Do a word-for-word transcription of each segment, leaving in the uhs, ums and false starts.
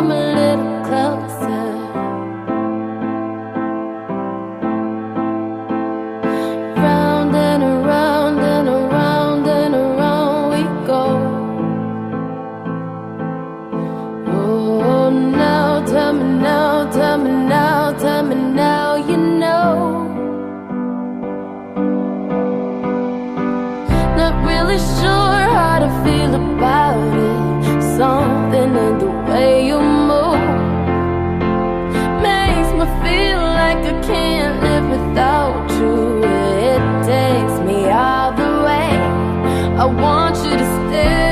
come a little closer. Round and around and around and around we go. Oh, now tell me now, tell me now, tell me now you know. Not really sure how to feel about it. Something in the way you move makes me feel like I can't live without you. It takes me all the way. I want you to stay.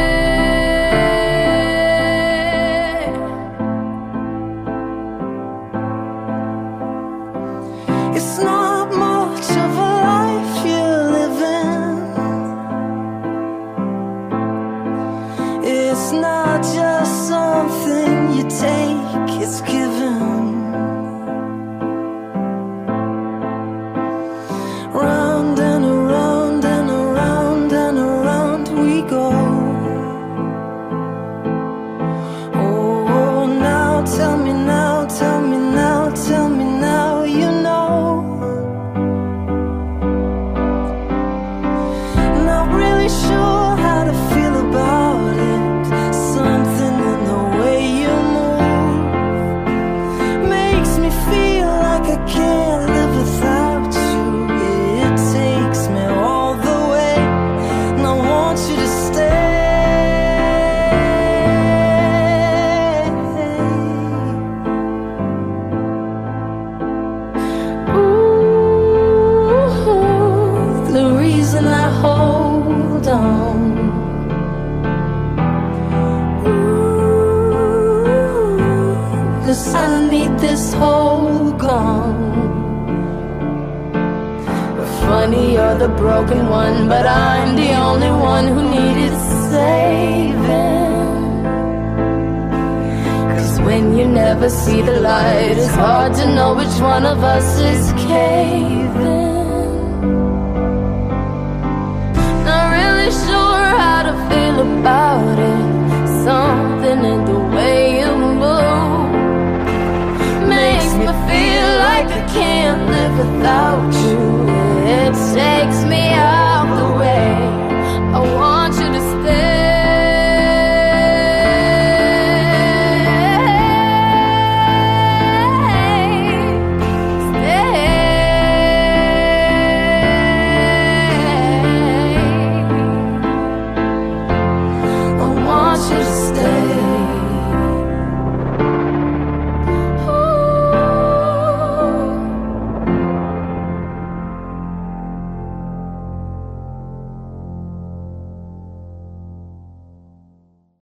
It's not much of a life you're living. It's not just something you take, it's given. Round and around and around and around we go. Oh, now tell me now, tell me now, tell me now you know. Not really sure how to feel about it. Something in the way you move makes me feel like I can't live without you. It takes me all the way, and I want you to stay. Ooh, the reason I hold on. Ooh, 'cause I need this whole gone. Funny, you're the broken one, but I'm the only one who needed saving. 'Cause when you never see the light, it's hard to know which one of us is caving. Not really sure how to feel about it. Some